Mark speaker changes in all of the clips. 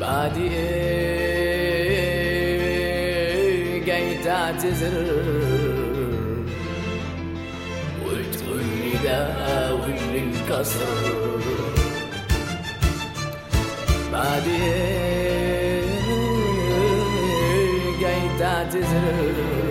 Speaker 1: بعد ايه جاي تعتذر وتقولي ده واللي انكسر؟ بعد ايه جاي تعتذر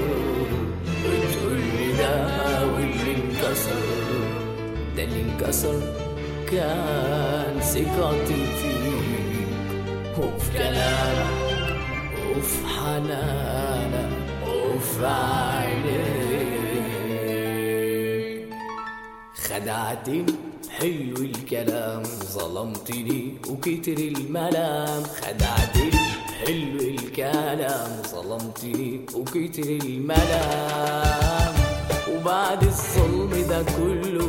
Speaker 1: وتقولي ده واللي انكسر؟ ده اللي انكسر كان ثقتي فيك وفي كلامك وفي حنانك وفي عينيك. خدعتني حلو الكلام، ظلمتني وكتر الملام. خدعتني حلو الكلام، ظلمتني وكتر الملام. وبعد الظلم ده كله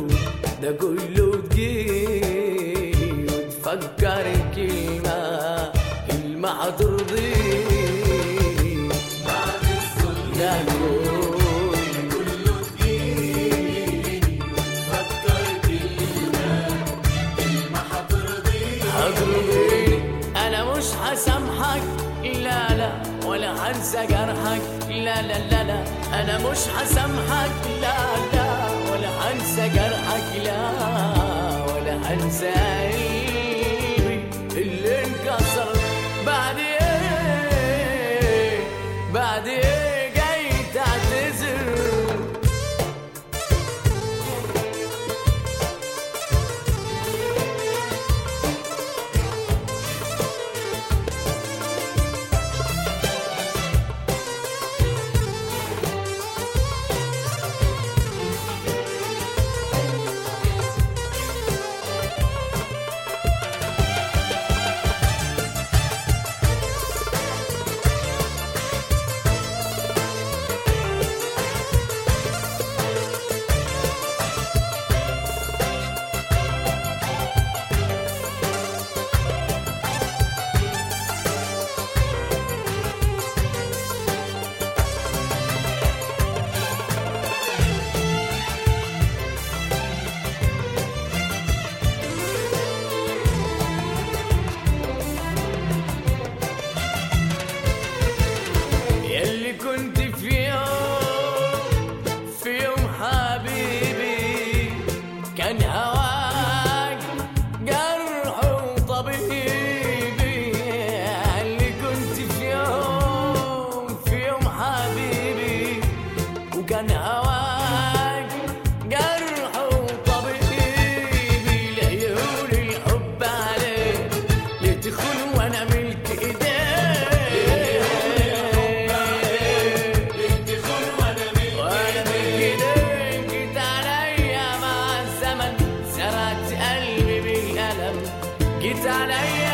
Speaker 1: تجيني وتفكر كلمة هترضيني. بعد الظلم ده كله تجيني وتفكر كلمة هترضيني. أنا مش هسامحك لا لا ولا هنسى جرحك لا لا لا لا. أنا مش هسامحك لا لا ولا هنسى جرحك لا ولا هنسى قلبي اللي انكسر. بعد ايه بعد ايه جاي تعتذر؟ كنت في يوم حبيبي كان هواك جرح وطبيبي. اللي كنت في يوم حبيبي وكان هواك جرح وطبيبي. ليقول الحب عليك لتخون وانا ملك ايديك. جيت عليا